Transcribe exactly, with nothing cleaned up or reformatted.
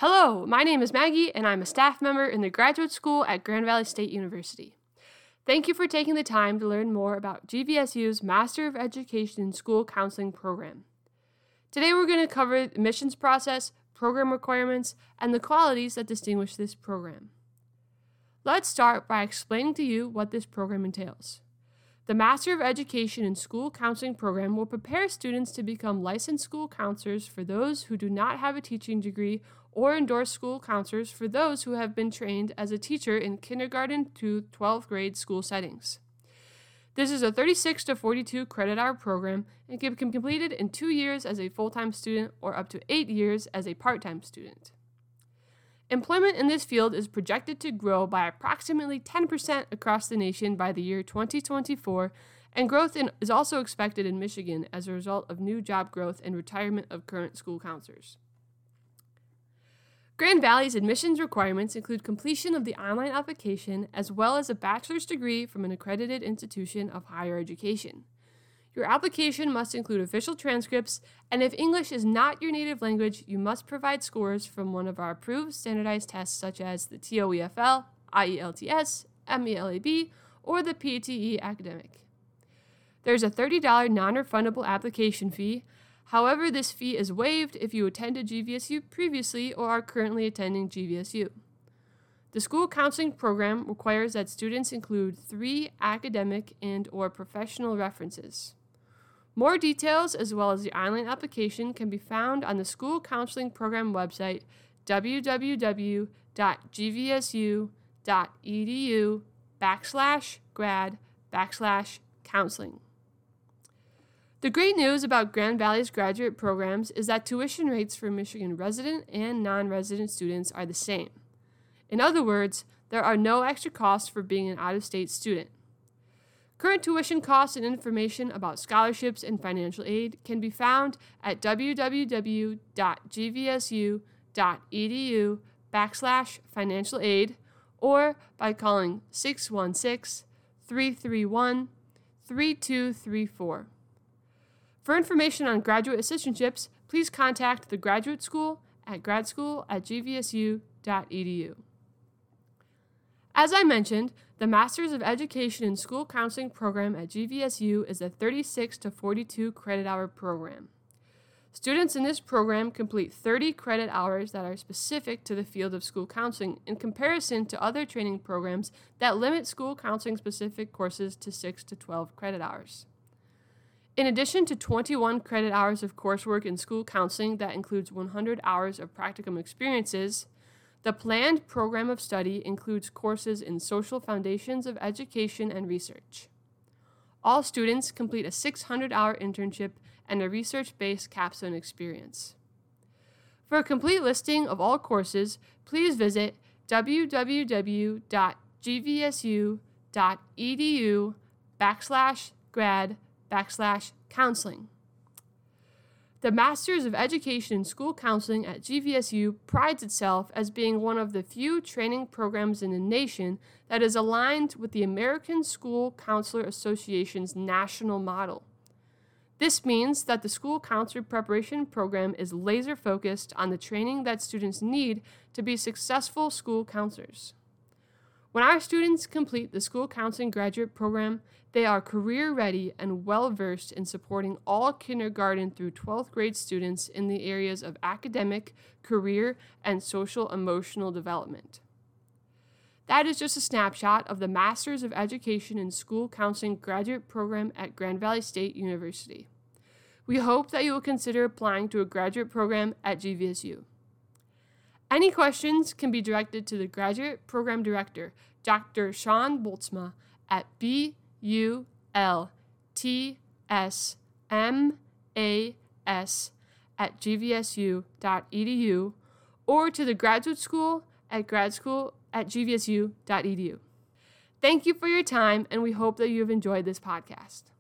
Hello, my name is Maggie, and I'm a staff member in the graduate school at Grand Valley State University. Thank you for taking the time to learn more about G V S U's Master of Education in School Counseling program. Today we're going to cover the admissions process, program requirements, and the qualities that distinguish this program. Let's start by explaining to you what this program entails. The Master of Education in School Counseling program will prepare students to become licensed school counselors for those who do not have a teaching degree or endorse school counselors for those who have been trained as a teacher in kindergarten to twelfth grade school settings. This is a thirty-six to forty-two credit hour program and can be completed in two years as a full-time student or up to eight years as a part-time student. Employment in this field is projected to grow by approximately ten percent across the nation by the year twenty twenty-four, and growth in, is also expected in Michigan as a result of new job growth and retirement of current school counselors. Grand Valley's admissions requirements include completion of the online application as well as a bachelor's degree from an accredited institution of higher education. Your application must include official transcripts, and if English is not your native language, you must provide scores from one of our approved standardized tests such as the TOEFL, I E L T S, M E L A B, or the P T E Academic. There's a thirty dollars non-refundable application fee. However, this fee is waived if you attended G V S U previously or are currently attending G V S U. The school counseling program requires that students include three academic and or professional references. More details, as well as the online application, can be found on the School Counseling Program website, w w w dot g v s u dot e d u backslash grad backslash counseling. The great news about Grand Valley's graduate programs is that tuition rates for Michigan resident and non-resident students are the same. In other words, there are no extra costs for being an out-of-state student. Current tuition costs and information about scholarships and financial aid can be found at w w w dot g v s u dot e d u backslash financial aid or by calling six one six, three three one, three two three four. For information on graduate assistantships, please contact the graduate school at gradschool at g v s u dot e d u. As I mentioned, the Masters of Education in School Counseling program at G V S U is a thirty-six to forty-two credit hour program. Students in this program complete thirty credit hours that are specific to the field of school counseling in comparison to other training programs that limit school counseling specific courses to six to twelve credit hours. In addition to twenty-one credit hours of coursework in school counseling that includes one hundred hours of practicum experiences, the planned program of study includes courses in social foundations of education and research. All students complete a six hundred hour internship and a research-based capstone experience. For a complete listing of all courses, please visit w w w dot g v s u dot e d u backslash grad backslash counseling. The Masters of Education in School Counseling at G V S U prides itself as being one of the few training programs in the nation that is aligned with the American School Counselor Association's national model. This means that the School Counselor Preparation Program is laser-focused on the training that students need to be successful school counselors. When our students complete the School Counseling Graduate Program, they are career-ready and well-versed in supporting all kindergarten through twelfth grade students in the areas of academic, career, and social-emotional development. That is just a snapshot of the Masters of Education in School Counseling Graduate Program at Grand Valley State University. We hope that you will consider applying to a graduate program at G V S U. Any questions can be directed to the Graduate Program Director, Doctor Sean Boltzma, at b u l t s m a s at g v s u dot e d u or to the graduate school at gradschool at g v s u dot e d u. Thank you for your time, and we hope that you have enjoyed this podcast.